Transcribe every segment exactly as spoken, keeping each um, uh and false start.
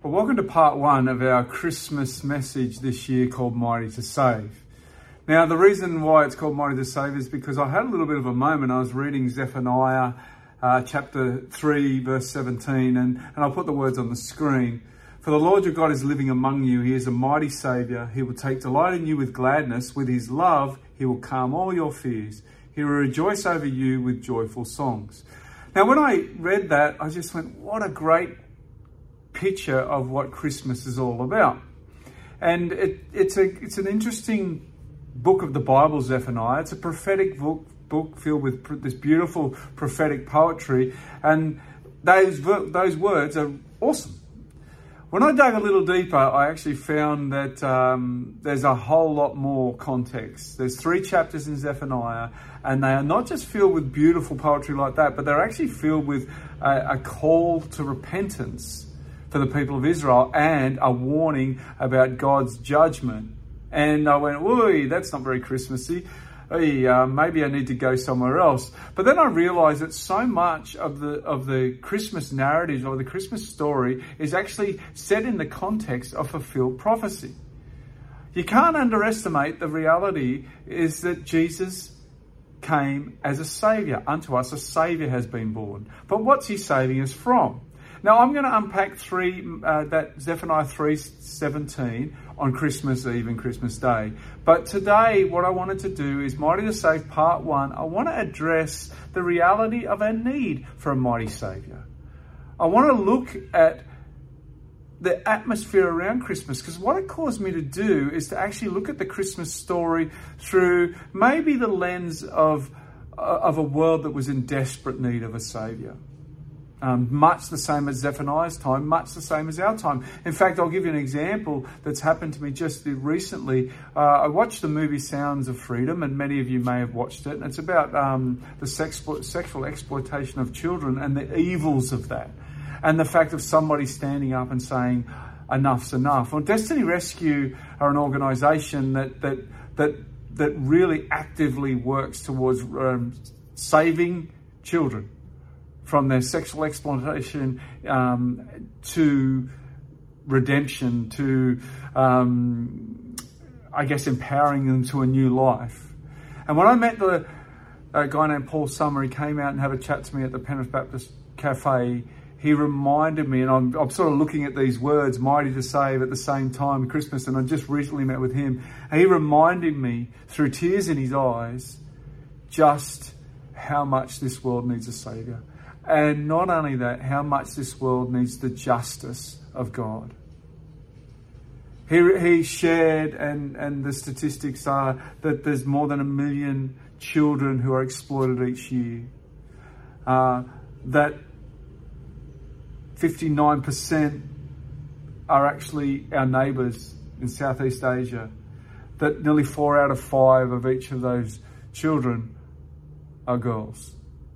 Well, welcome to part one of our Christmas message this year called Mighty to Save. Now, the reason why it's called Mighty to Save is because I had a little bit of a moment. I was reading Zephaniah uh, chapter three, verse seventeen, and, and I'll put the words on the screen. For the Lord your God is living among you. He is a mighty Saviour. He will take delight in you with gladness. With his love, he will calm all your fears. He will rejoice over you with joyful songs. Now, when I read that, I just went, what a great picture of what Christmas is all about. And it, it's a it's an interesting book of the Bible, Zephaniah. It's a prophetic book, book filled with pr- this beautiful prophetic poetry, and those those words are awesome. When I dug a little deeper, I actually found that um, there's a whole lot more context. There's three chapters in Zephaniah, and they are not just filled with beautiful poetry like that, but they're actually filled with a, a call to repentance for the people of Israel and a warning about God's judgment. And I went, "Ooh, that's not very Christmassy. Hey, uh, maybe I need to go somewhere else." But then I realized that so much of the of the Christmas narrative or the Christmas story is actually set in the context of fulfilled prophecy. You can't underestimate the reality is that Jesus came as a saviour. Unto us a saviour has been born. But what's he saving us from? Now, I'm going to unpack three uh, that Zephaniah three seventeen on Christmas Eve and Christmas Day. But today, what I wanted to do is Mighty to Save Part one. I want to address the reality of our need for a mighty Saviour. I want to look at the atmosphere around Christmas, because what it caused me to do is to actually look at the Christmas story through maybe the lens of, uh, of a world that was in desperate need of a Saviour. Um, much the same as Zephaniah's time, much the same as our time. In fact, I'll give you an example that's happened to me just recently. Uh, I watched the movie Sounds of Freedom, and many of you may have watched it. And it's about um, the sex, sexual exploitation of children and the evils of that. And the fact of somebody standing up and saying, enough's enough. Well, Destiny Rescue are an organisation that, that, that, that really actively works towards um, saving children from their sexual exploitation um, to redemption, to, um, I guess, empowering them to a new life. And when I met the a guy named Paul Summer, he came out and had a chat to me at the Penrith Baptist Cafe. He reminded me, and I'm, I'm sort of looking at these words, Mighty to Save, at the same time, Christmas, and I just recently met with him. And he reminded me, through tears in his eyes, just how much this world needs a saviour. And not only that, how much this world needs the justice of God. He, he shared, and, and the statistics are that there's more than a million children who are exploited each year. Uh, that fifty-nine percent are actually our neighbours in Southeast Asia. That nearly four out of five of each of those children are girls.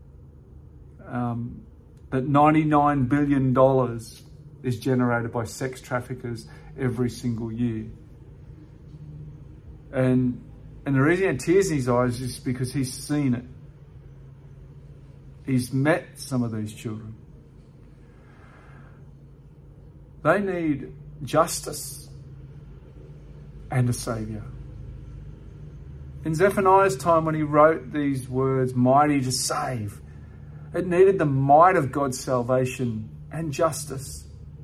Um, that ninety-nine billion dollars is generated by sex traffickers every single year. And and the reason he had tears in his eyes is because he's seen it. He's met some of these children. They need justice and a saviour. In Zephaniah's time, when he wrote these words, mighty to save, it needed the might of God's salvation and justice.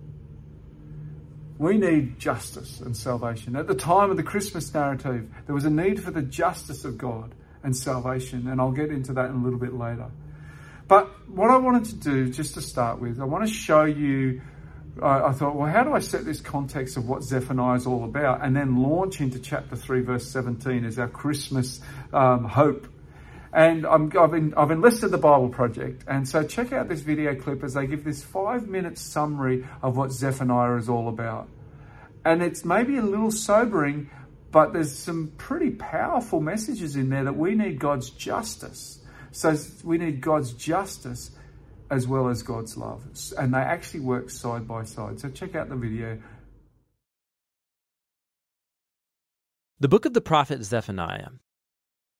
We need justice and salvation. At the time of the Christmas narrative, there was a need for the justice of God and salvation, and I'll get into that in a little bit later. But what I wanted to do, just to start with, I want to show you, uh, I thought, well, how do I set this context of what Zephaniah is all about, and then launch into chapter three, verse seventeen as our Christmas um, hope. And I'm, I've, in, I've enlisted the Bible Project. And so check out this video clip as they give this five-minute summary of what Zephaniah is all about. And it's maybe a little sobering, but there's some pretty powerful messages in there that we need God's justice. So we need God's justice as well as God's love. And they actually work side by side. So check out the video. The book of the prophet Zephaniah.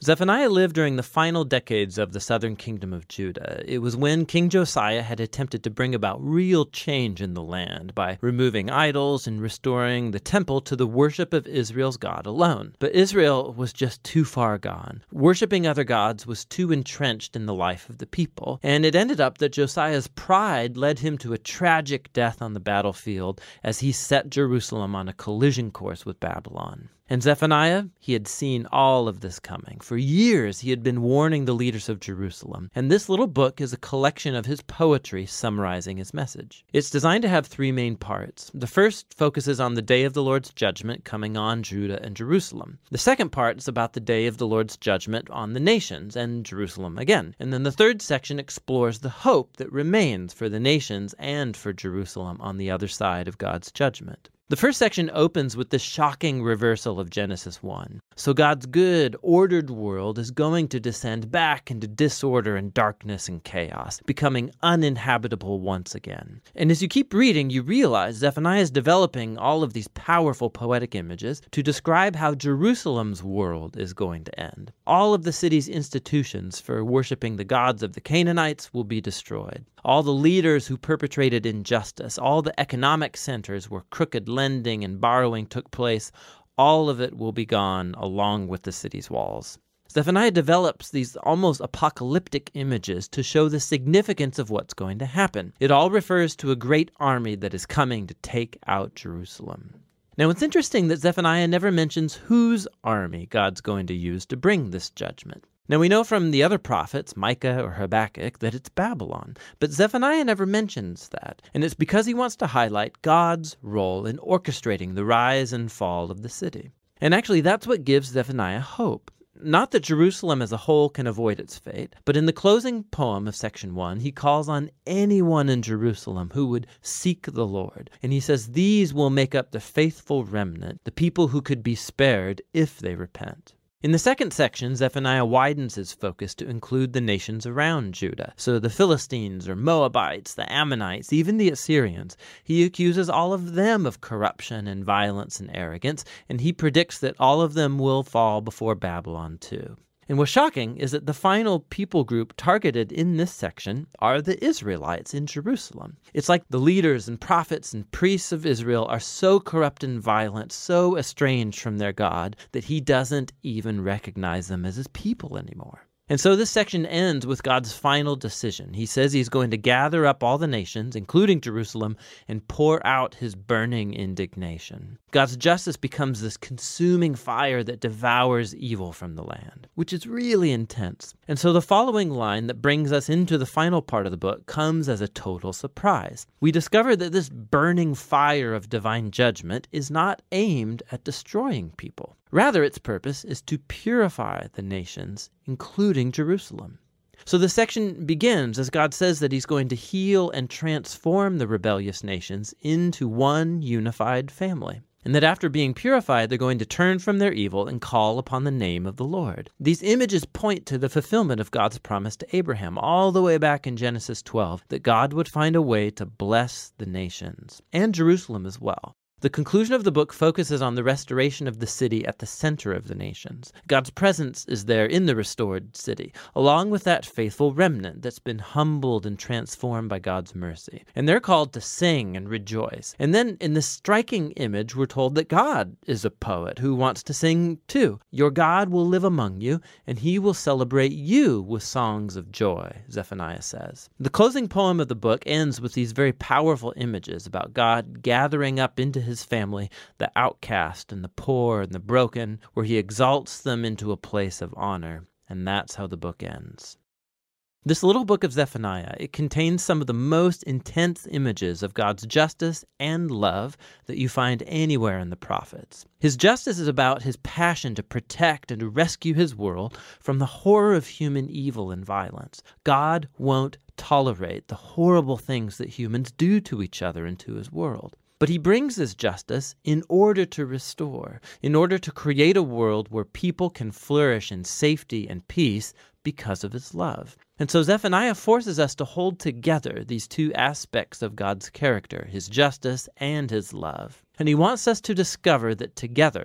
Zephaniah lived during the final decades of the southern kingdom of Judah. It was when King Josiah had attempted to bring about real change in the land by removing idols and restoring the temple to the worship of Israel's God alone. But Israel was just too far gone. Worshipping other gods was too entrenched in the life of the people, and it ended up that Josiah's pride led him to a tragic death on the battlefield as he set Jerusalem on a collision course with Babylon. And Zephaniah, he had seen all of this coming. For years, he had been warning the leaders of Jerusalem, and this little book is a collection of his poetry summarizing his message. It's designed to have three main parts. The first focuses on the day of the Lord's judgment coming on Judah and Jerusalem. The second part is about the day of the Lord's judgment on the nations and Jerusalem again. And then the third section explores the hope that remains for the nations and for Jerusalem on the other side of God's judgment. The first section opens with the shocking reversal of Genesis one. So God's good, ordered world is going to descend back into disorder and darkness and chaos, becoming uninhabitable once again. And as you keep reading, you realize Zephaniah is developing all of these powerful poetic images to describe how Jerusalem's world is going to end. All of the city's institutions for worshiping the gods of the Canaanites will be destroyed. All the leaders who perpetrated injustice, all the economic centers where crooked lending and borrowing took place, all of it will be gone along with the city's walls. Zephaniah develops these almost apocalyptic images to show the significance of what's going to happen. It all refers to a great army that is coming to take out Jerusalem. Now, it's interesting that Zephaniah never mentions whose army God's going to use to bring this judgment. Now, we know from the other prophets, Micah or Habakkuk, that it's Babylon, but Zephaniah never mentions that, and it's because he wants to highlight God's role in orchestrating the rise and fall of the city. And actually, that's what gives Zephaniah hope. Not that Jerusalem as a whole can avoid its fate, but in the closing poem of section one, he calls on anyone in Jerusalem who would seek the Lord. And he says these will make up the faithful remnant, the people who could be spared if they repent. In the second section, Zephaniah widens his focus to include the nations around Judah. So the Philistines or Moabites, the Ammonites, even the Assyrians. He accuses all of them of corruption and violence and arrogance, and he predicts that all of them will fall before Babylon too. And what's shocking is that the final people group targeted in this section are the Israelites in Jerusalem. It's like the leaders and prophets and priests of Israel are so corrupt and violent, so estranged from their God, that he doesn't even recognize them as his people anymore. And so this section ends with God's final decision. He says he's going to gather up all the nations, including Jerusalem, and pour out his burning indignation. God's justice becomes this consuming fire that devours evil from the land, which is really intense. And so the following line that brings us into the final part of the book comes as a total surprise. We discover that this burning fire of divine judgment is not aimed at destroying people. Rather, its purpose is to purify the nations, including Jerusalem. So the section begins as God says that he's going to heal and transform the rebellious nations into one unified family, and that after being purified, they're going to turn from their evil and call upon the name of the Lord. These images point to the fulfillment of God's promise to Abraham all the way back in Genesis twelve, that God would find a way to bless the nations, and Jerusalem as well. The conclusion of the book focuses on the restoration of the city at the center of the nations. God's presence is there in the restored city, along with that faithful remnant that's been humbled and transformed by God's mercy. And they're called to sing and rejoice. And then in this striking image, we're told that God is a poet who wants to sing too. Your God will live among you, and he will celebrate you with songs of joy, Zephaniah says. The closing poem of the book ends with these very powerful images about God gathering up into his his family, the outcast and the poor and the broken, where he exalts them into a place of honor. And that's how the book ends. This little book of Zephaniah, it contains some of the most intense images of God's justice and love that you find anywhere in the prophets. His justice is about his passion to protect and to rescue his world from the horror of human evil and violence. God won't tolerate the horrible things that humans do to each other and to his world. But he brings his justice in order to restore, in order to create a world where people can flourish in safety and peace because of his love. And so Zephaniah forces us to hold together these two aspects of God's character, his justice and his love. And he wants us to discover that together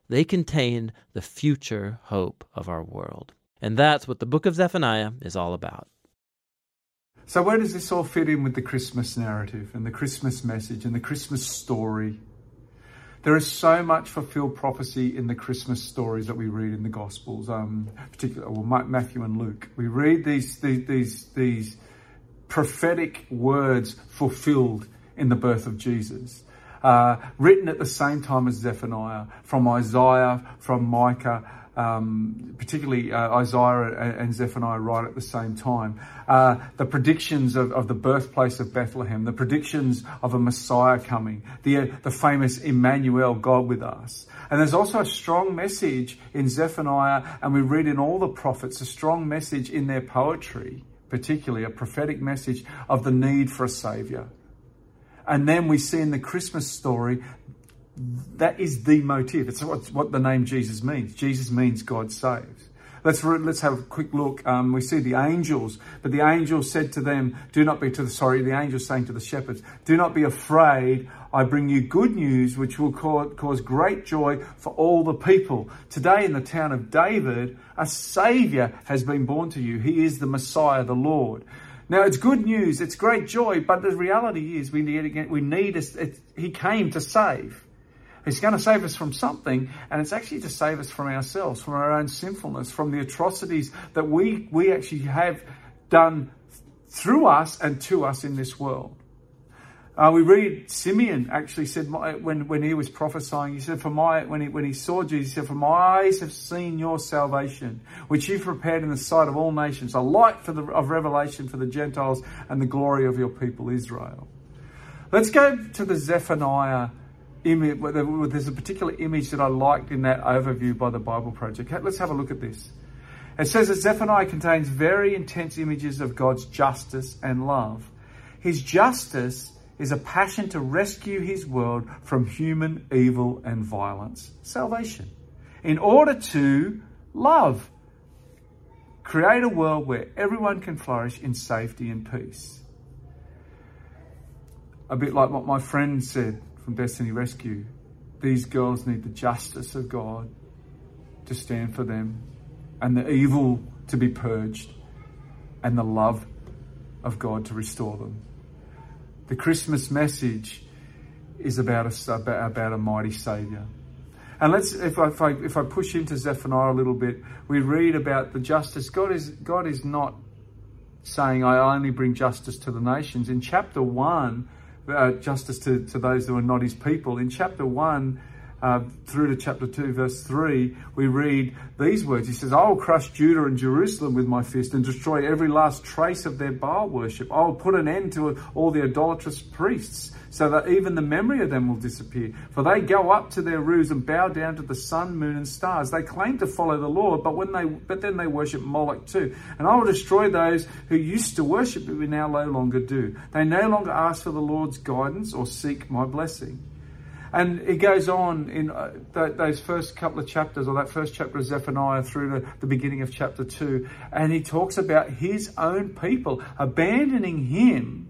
They contain the future hope of our world. And that's what the book of Zephaniah is all about. So where does this all fit in with the Christmas narrative and the Christmas message and the Christmas story? There is so much fulfilled prophecy in the Christmas stories that we read in the Gospels, um, particularly well, Matthew and Luke. We read these, these, these, these prophetic words fulfilled in the birth of Jesus, uh, written at the same time as Zephaniah, from Isaiah, from Micah, Um, particularly uh, Isaiah and, and Zephaniah right at the same time. Uh, the predictions of, of the birthplace of Bethlehem, the predictions of a Messiah coming, the, uh, the famous Emmanuel, God with us. And there's also a strong message in Zephaniah, and we read in all the prophets, a strong message in their poetry, particularly a prophetic message of the need for a Saviour. And then we see in the Christmas story, that is the motive. It's what, what the name Jesus means. Jesus means God saves. Let's let's have a quick look. Um, we see the angels, but the angels said to them, "Do not be to the sorry." The angels saying to the shepherds, "Do not be afraid. I bring you good news, which will cause, cause great joy for all the people. Today, in the town of David, a Saviour has been born to you. He is the Messiah, the Lord." Now, it's good news. It's great joy, but the reality is, we need we need. A, it, he came to save. He's going to save us from something, and it's actually to save us from ourselves, from our own sinfulness, from the atrocities that we, we actually have done through us and to us in this world. Uh, we read Simeon actually said, when, when he was prophesying, he said, "For my when he when he saw Jesus, he said, for my eyes have seen your salvation, which you've prepared in the sight of all nations, a light for the, of revelation for the Gentiles and the glory of your people Israel." Let's go to the Zephaniah image. There's a particular image that I liked in that overview by the Bible Project. Let's have a look at this. It says that Zephaniah contains very intense images of God's justice and love. His justice is a passion to rescue his world from human evil and violence, salvation, in order to love, create a world where everyone can flourish in safety and peace. A bit like what my friend said from Destiny Rescue. These girls need the justice of God to stand for them, and the evil to be purged, and the love of God to restore them. The Christmas message is about a, about, about a mighty Saviour. And let's, if I, if I if I push into Zephaniah a little bit, we read about the justice. God is God is not saying, "I only bring justice to the nations." In chapter one, Uh, justice to, to those who are not his people. In chapter one uh, through to chapter two, verse three, we read these words. He says, "I will crush Judah and Jerusalem with my fist and destroy every last trace of their Baal worship. I will put an end to all the idolatrous priests, so that even the memory of them will disappear. For they go up to their roofs and bow down to the sun, moon and stars. They claim to follow the Lord, but when they but then they worship Moloch too. And I will destroy those who used to worship but we now no longer do. They no longer ask for the Lord's guidance or seek my blessing." And it goes on in uh, th- those first couple of chapters, or that first chapter of Zephaniah through to the beginning of chapter two. And he talks about his own people abandoning him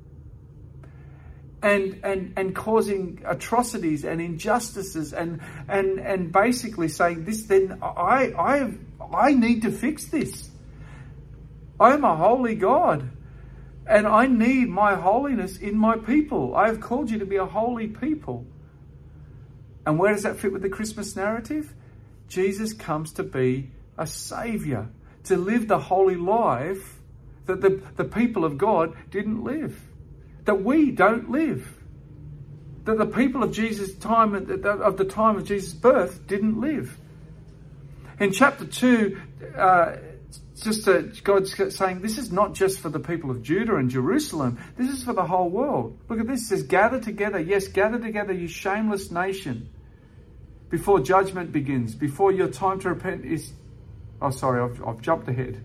and and and causing atrocities and injustices and and and basically saying this, then I I I need to fix this. I'm a holy God, and I need my holiness in my people. I have called you to be a holy people. And where does that fit with the Christmas narrative? Jesus comes to be a saviour, to live the holy life that the, the people of God didn't live, that we don't live, that the people of Jesus' time, of the time of Jesus' birth, didn't live. In chapter two, uh, just uh, God's saying, this is not just for the people of Judah and Jerusalem. This is for the whole world. Look at this. It says, "Gather together. Yes, gather together, you shameless nation, before judgment begins, before your time to repent is..." Oh, sorry, I've, I've jumped ahead.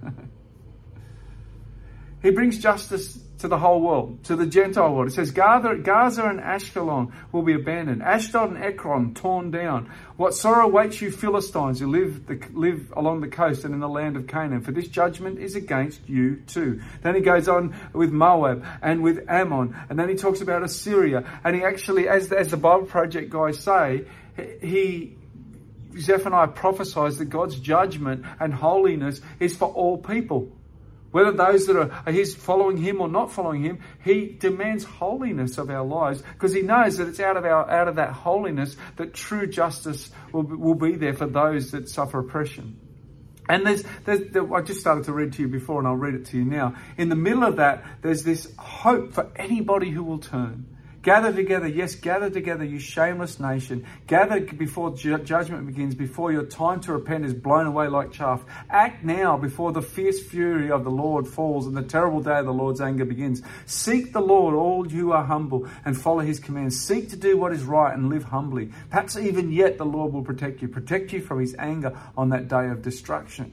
He brings justice to the whole world, to the Gentile world. It says, Gaza, Gaza and Ashkelon will be abandoned. Ashdod and Ekron torn down. What sorrow awaits you Philistines who live, the, live along the coast and in the land of Canaan, for this judgment is against you too. Then he goes on with Moab and with Ammon. And then he talks about Assyria. And he actually, as, as the Bible Project guys say, he Zephaniah prophesies that God's judgment and holiness is for all people. Whether those that are, are his following him or not following him, he demands holiness of our lives because he knows that it's out of our out of that holiness that true justice will be, will be there for those that suffer oppression. And there's, there's, there, I just started to read to you before and I'll read it to you now. In the middle of that, there's this hope for anybody who will turn. Gather together, yes, gather together, you shameless nation. Gather before ju- judgment begins, before your time to repent is blown away like chaff. Act now before the fierce fury of the Lord falls and the terrible day of the Lord's anger begins. Seek the Lord, all you who are humble, and follow his commands. Seek to do what is right and live humbly. Perhaps even yet the Lord will protect you, protect you from his anger on that day of destruction.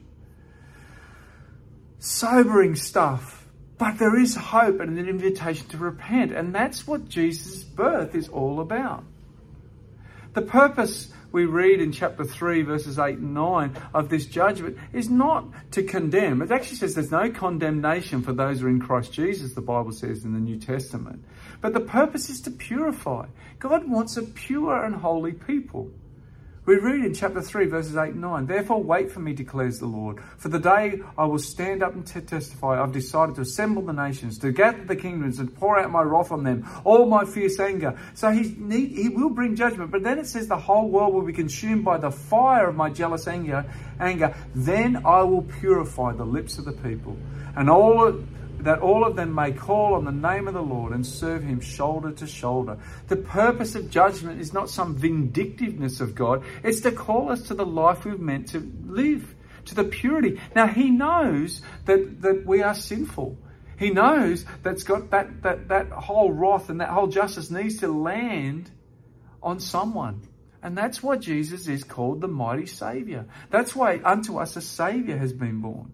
Sobering stuff. But there is hope and an invitation to repent. And that's what Jesus' birth is all about. The purpose we read in chapter three, verses eight and nine of this judgment is not to condemn. It actually says there's no condemnation for those who are in Christ Jesus, the Bible says in the New Testament. But the purpose is to purify. God wants a pure and holy people. We read in chapter three, verses eight and nine, therefore wait for me, declares the Lord. For the day I will stand up and t- testify, I've decided to assemble the nations, to gather the kingdoms and pour out my wrath on them, all my fierce anger. So he, he will bring judgment. But then it says the whole world will be consumed by the fire of my jealous anger. anger. Then I will purify the lips of the people, and all that all of them may call on the name of the Lord and serve him shoulder to shoulder. The purpose of judgment is not some vindictiveness of God. It's to call us to the life we've meant to live, to the purity. Now, he knows that, that we are sinful. He knows that's got that, that, that whole wrath and that whole justice needs to land on someone. And that's why Jesus is called the mighty Saviour. That's why unto us a Saviour has been born.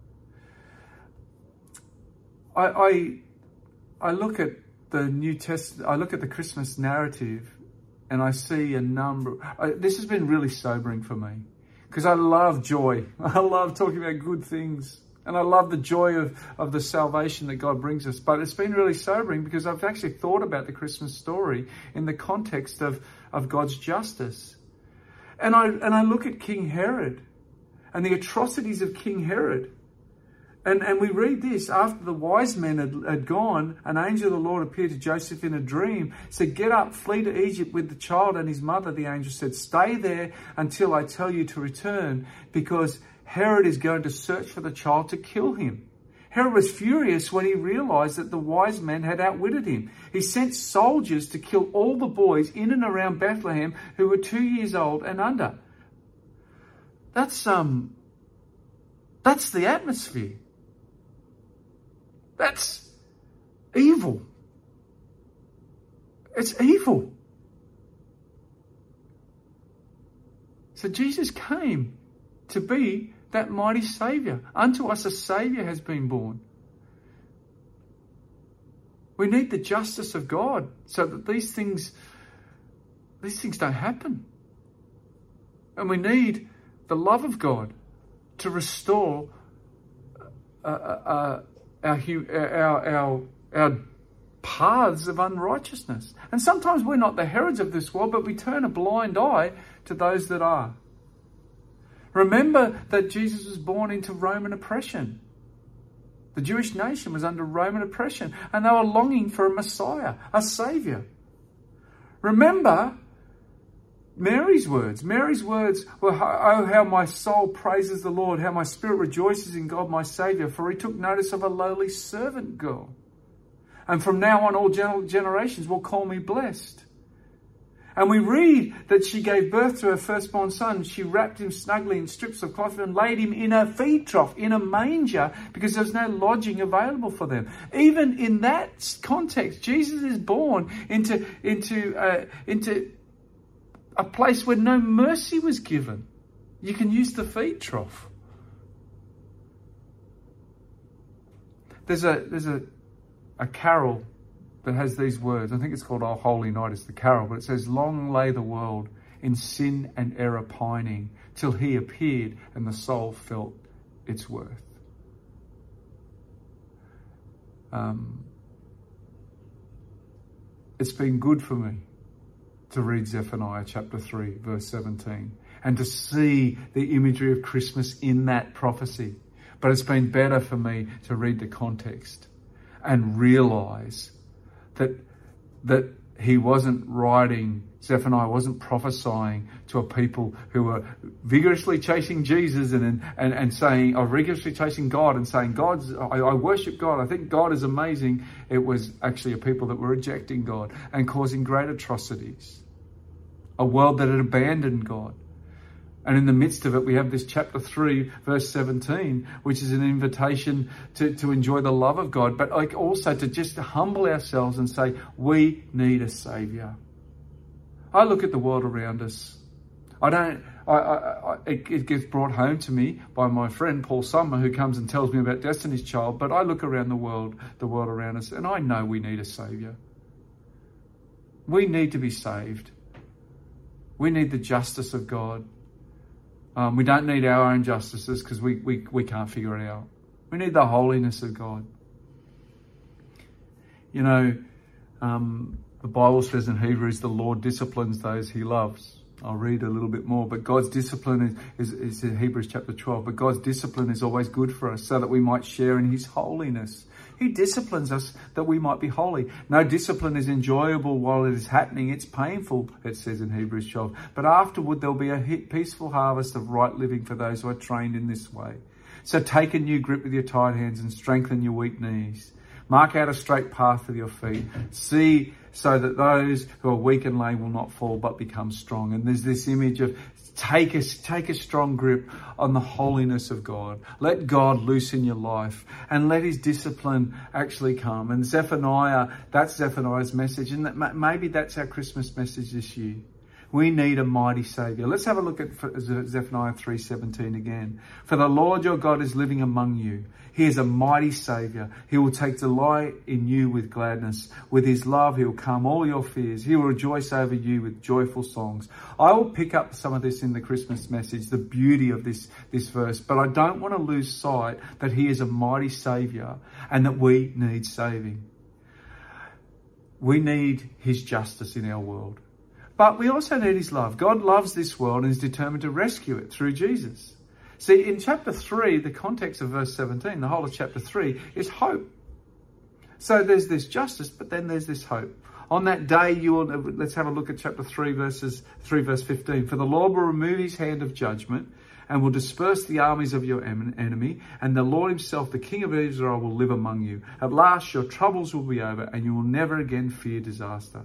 I, I I look at the New Testament, I look at the Christmas narrative, and I see a number. I, this has been really sobering for me because I love joy. I love talking about good things, and I love the joy of, of the salvation that God brings us. But it's been really sobering because I've actually thought about the Christmas story in the context of, of God's justice. And I and I look at King Herod and the atrocities of King Herod. And, and we read this, after the wise men had, had gone, an angel of the Lord appeared to Joseph in a dream, said, get up, flee to Egypt with the child and his mother. The angel said, stay there until I tell you to return, because Herod is going to search for the child to kill him. Herod was furious when he realized that the wise men had outwitted him. He sent soldiers to kill all the boys in and around Bethlehem who were two years old and under. That's, um, that's the atmosphere. That's evil. It's evil. So Jesus came to be that mighty Saviour. Unto us a Saviour has been born. We need the justice of God so that these things, these things don't happen. And we need the love of God to restore uh, uh, Our, our, our, our paths of unrighteousness. And sometimes we're not the Herods of this world, but we turn a blind eye to those that are. Remember that Jesus was born into Roman oppression. The Jewish nation was under Roman oppression, and they were longing for a Messiah, a Saviour. Remember Mary's words. Mary's words were, oh, how my soul praises the Lord, how my spirit rejoices in God my Saviour, for he took notice of a lowly servant girl. And from now on all generations will call me blessed. And we read that she gave birth to her firstborn son. She wrapped him snugly in strips of cloth and laid him in a feed trough, in a manger, because there was no lodging available for them. Even in that context, Jesus is born into, into, uh, into, a place where no mercy was given. You can use the feed trough. There's a there's a a carol that has these words. I think it's called "O Holy Night" is the carol, but it says, "Long lay the world in sin and error pining, till he appeared and the soul felt its worth." Um, it's been good for me to read Zephaniah chapter three, verse seventeen. and to see the imagery of Christmas in that prophecy. But it's been better for me to read the context and realise that that he wasn't writing, Zephaniah wasn't prophesying to a people who were vigorously chasing Jesus and and, and saying, or vigorously chasing God and saying, God's, I, I worship God, I think God is amazing. It was actually a people that were rejecting God and causing great atrocities. A world that had abandoned God. And in the midst of it, we have this chapter three, verse seventeen, which is an invitation to, to enjoy the love of God, but like also to just humble ourselves and say, we need a saviour. I look at the world around us. I don't, I, I, I, it, it gets brought home to me by my friend Paul Summer, who comes and tells me about Destiny's Child, but I look around the world, the world around us, and I know we need a saviour. We need to be saved. We need the justice of God. Um, we don't need our own justices because we, we, we can't figure it out. We need the holiness of God. You know, um, the Bible says in Hebrews, the Lord disciplines those he loves. I'll read a little bit more, but God's discipline is, is, is in Hebrews chapter twelve, but God's discipline is always good for us so that we might share in his holiness. He disciplines us that we might be holy. No discipline is enjoyable while it is happening. It's painful, it says in Hebrews twelve. But afterward, there'll be a peaceful harvest of right living for those who are trained in this way. So take a new grip with your tight hands and strengthen your weak knees. Mark out a straight path with your feet. See so that those who are weak and lame will not fall but become strong. And there's this image of Take a, take a strong grip on the holiness of God. Let God loose in your life and let his discipline actually come. And Zephaniah, that's Zephaniah's message. And that maybe that's our Christmas message this year. We need a mighty saviour. Let's have a look at Zephaniah three seventeen again. For the Lord your God is living among you. He is a mighty saviour. He will take delight in you with gladness. With his love, he will calm all your fears. He will rejoice over you with joyful songs. I will pick up some of this in the Christmas message, the beauty of this, this verse, but I don't want to lose sight that he is a mighty saviour and that we need saving. We need his justice in our world. But we also need his love. God loves this world and is determined to rescue it through Jesus. See, in chapter three, the context of verse seventeen, the whole of chapter three, is hope. So there's this justice, but then there's this hope. On that day, you will, let's have a look at chapter three, verses three, verse fifteen. For the Lord will remove his hand of judgment and will disperse the armies of your enemy, and the Lord himself, the King of Israel, will live among you. At last, your troubles will be over, and you will never again fear disaster.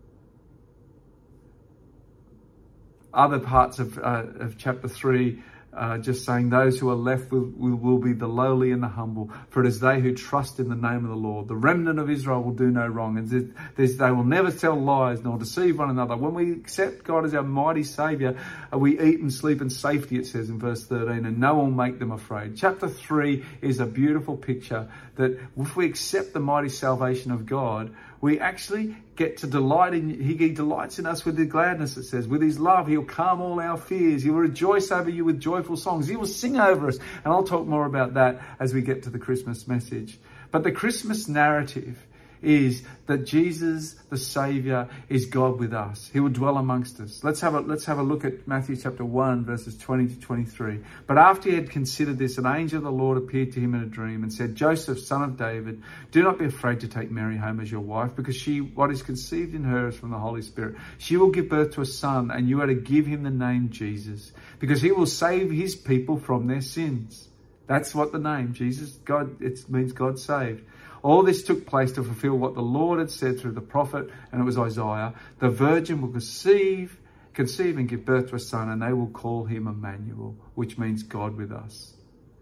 Other parts of, uh, of chapter three, uh, just saying those who are left will, will, will be the lowly and the humble, for it is they who trust in the name of the Lord. The remnant of Israel will do no wrong, and there's, they will never tell lies nor deceive one another. When we accept God as our mighty saviour, uh, we eat and sleep in safety, it says in verse thirteen, and no one will make them afraid. Chapter three is a beautiful picture that if we accept the mighty salvation of God, we actually get to delight in, he, he delights in us with the gladness, it says. With his love, he'll calm all our fears. He will rejoice over you with joyful songs. He will sing over us. And I'll talk more about that as we get to the Christmas message. But the Christmas narrative is that Jesus, the Saviour, is God with us. He will dwell amongst us. Let's have a, let's have a look at Matthew chapter one, verses twenty to twenty-three. But after he had considered this, an angel of the Lord appeared to him in a dream and said, Joseph, son of David, do not be afraid to take Mary home as your wife, because she, what is conceived in her is from the Holy Spirit. She will give birth to a son, and you are to give him the name Jesus, because he will save his people from their sins. That's what the name, Jesus, God, it means God saved. All this took place to fulfill what the Lord had said through the prophet, and it was Isaiah. The virgin will conceive, conceive and give birth to a son, and they will call him Emmanuel, which means God with us.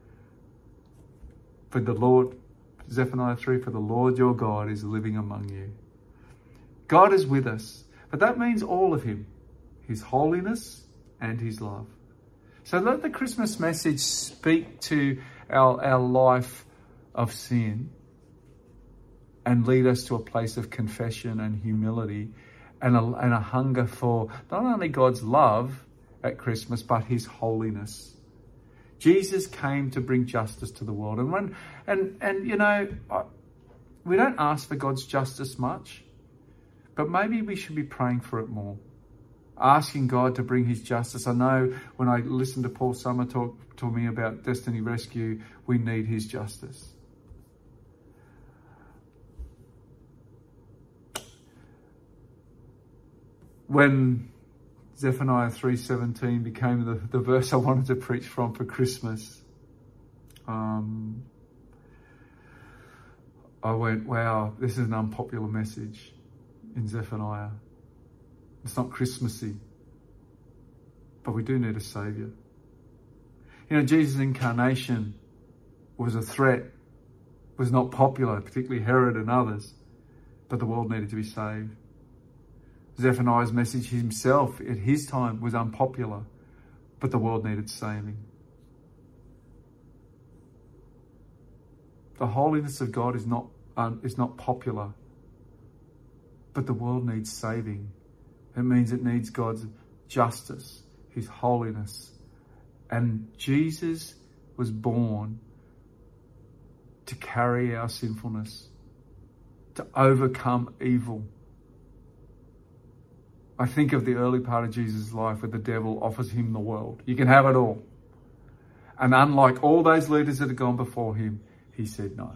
For the Lord, Zephaniah three, for the Lord your God is living among you. God is with us, but that means all of him, his holiness and his love. So let the Christmas message speak to our, our life of sin and lead us to a place of confession and humility and a, and a hunger for not only God's love at Christmas, but his holiness. Jesus came to bring justice to the world. And when, and, and you know, we don't ask for God's justice much, but maybe we should be praying for it more. asking God to bring his justice. I know when I listened to Paul Summer talk to me about Destiny Rescue, we need his justice. When Zephaniah three seventeen became the, the verse I wanted to preach from for Christmas, um, I went, wow, this is an unpopular message in Zephaniah. It's not Christmassy, but we do need a saviour. You know, Jesus' incarnation was a threat, was not popular, particularly Herod and others, but the world needed to be saved. Zephaniah's message himself at his time was unpopular, but the world needed saving. The holiness of God is not, um, is not popular, but the world needs saving. It means it needs God's justice, his holiness. And Jesus was born to carry our sinfulness, to overcome evil. I think of the early part of Jesus' life where the devil offers him the world. You can have it all. And unlike all those leaders that had gone before him, he said no.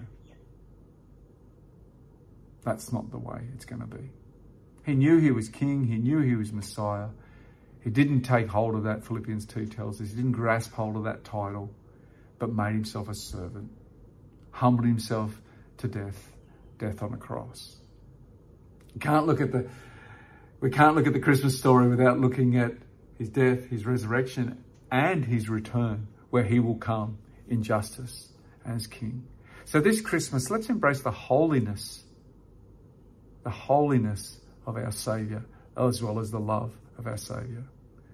That's not the way it's going to be. He knew he was king. He knew he was Messiah. He didn't take hold of that, Philippians two tells us. He didn't grasp hold of that title, but made himself a servant. Humbled himself to death, death on a cross. You can't look at the... We can't look at the Christmas story without looking at his death, his resurrection, and his return, where he will come in justice as king. So this Christmas, let's embrace the holiness, the holiness of our Saviour, as well as the love of our Saviour.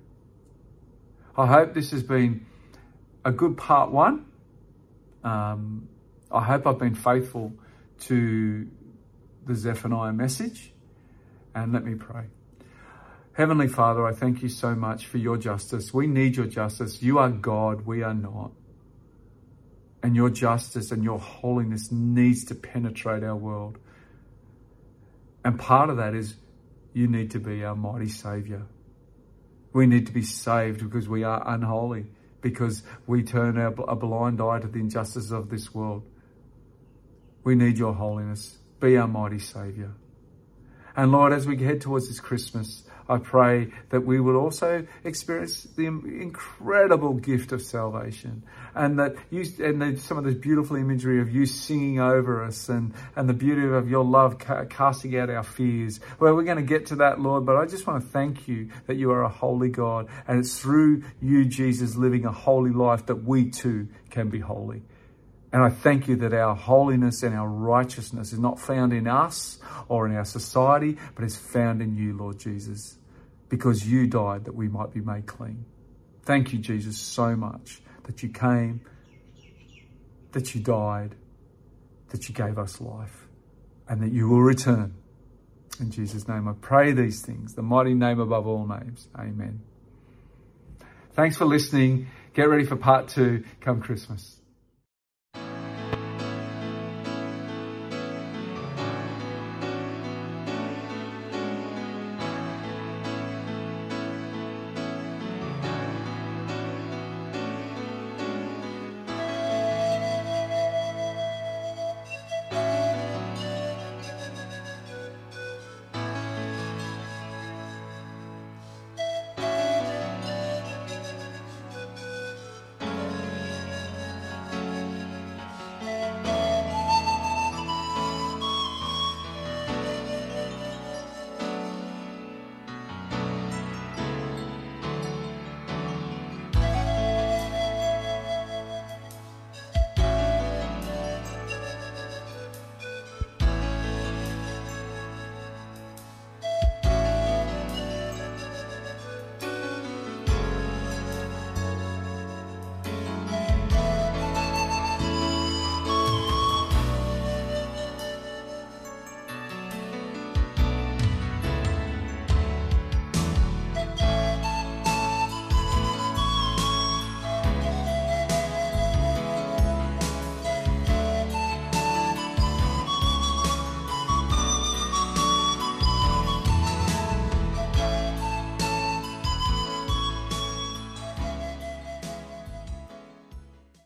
I hope this has been a good part one. Um, I hope I've been faithful to the Zephaniah message. And let me pray. Heavenly Father, I thank you so much for your justice. We need your justice. You are God, we are not. And your justice and your holiness needs to penetrate our world. And part of that is you need to be our mighty Saviour. We need to be saved because we are unholy, because we turn our, a blind eye to the injustice of this world. We need your holiness. Be our mighty Saviour. And Lord, as we head towards this Christmas, I pray that we will also experience the incredible gift of salvation, and that you and the, some of the beautiful imagery of you singing over us, and, and the beauty of your love ca- casting out our fears. Well, we're going to get to that, Lord, but I just want to thank you that you are a holy God, and it's through you, Jesus, living a holy life that we too can be holy. And I thank you that our holiness and our righteousness is not found in us or in our society, but is found in you, Lord Jesus, because you died that we might be made clean. Thank you, Jesus, so much that you came, that you died, that you gave us life, and that you will return. In Jesus' name, I pray these things, the mighty name above all names. Amen. Thanks for listening. Get ready for part two come Christmas.